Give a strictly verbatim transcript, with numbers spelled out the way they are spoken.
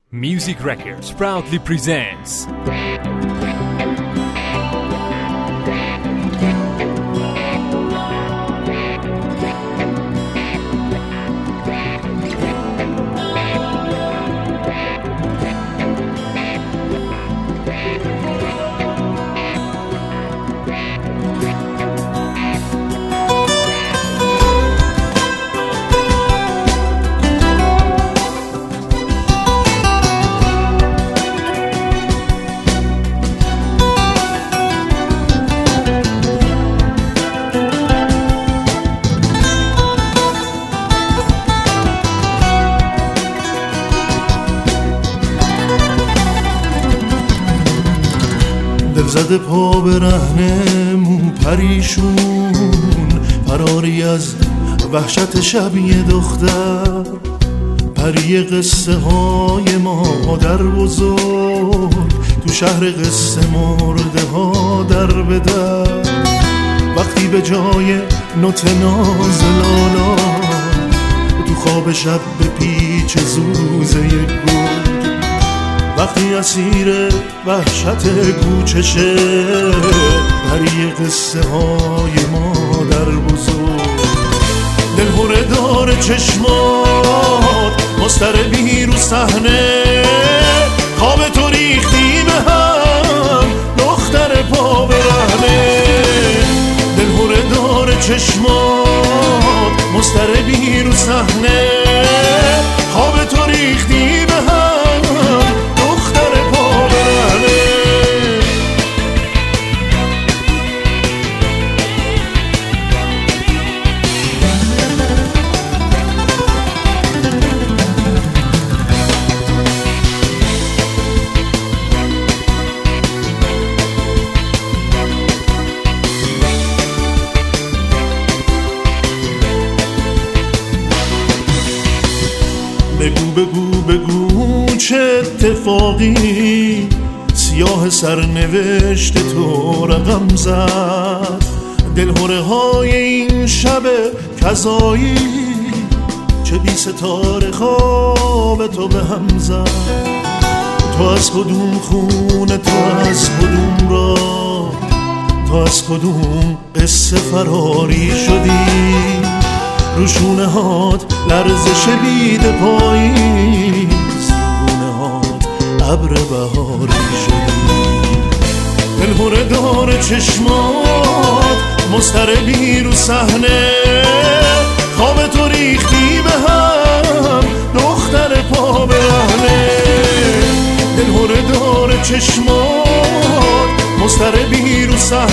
Music Records proudly presents دل زده پا به رهن مو پریشون، فراری از وحشت شب یه دختر، پری قصه های مادر بزرگ تو شهر قصه مرده ها در به در. وقتی به جای نوت ناز لالا تو خواب شب به پیچ زوزه گل، وقتی اسیر وحشت کوچشه پری قصه های مادر بزرگ. دلهوره داره چشمات مضطربی رو صحنه، خواب تو ریختی به هم دختر پا به رهنه. دلهوره داره چشمات مضطربی رو صحنه، خواب تو ریختی به هم بگو بگو بگو چه اتفاقی سیاه سرنوشت تو رقم زد. دلهوره های این شب کذایی چه بی ستاره خواب تو به هم زد. تو از کدوم خونه، تو از کدوم راه، تو از کدوم قصه فراری شدی. روشونه هات لرزش بید پاییز، روشونه هات ابر بهاری شدی. دلهوره داره چشمات مضطربی رو صحنه، خواب تو ریختی به هم دختر پا به رهنه. دلهوره داره چشمات مضطربی رو صحنه،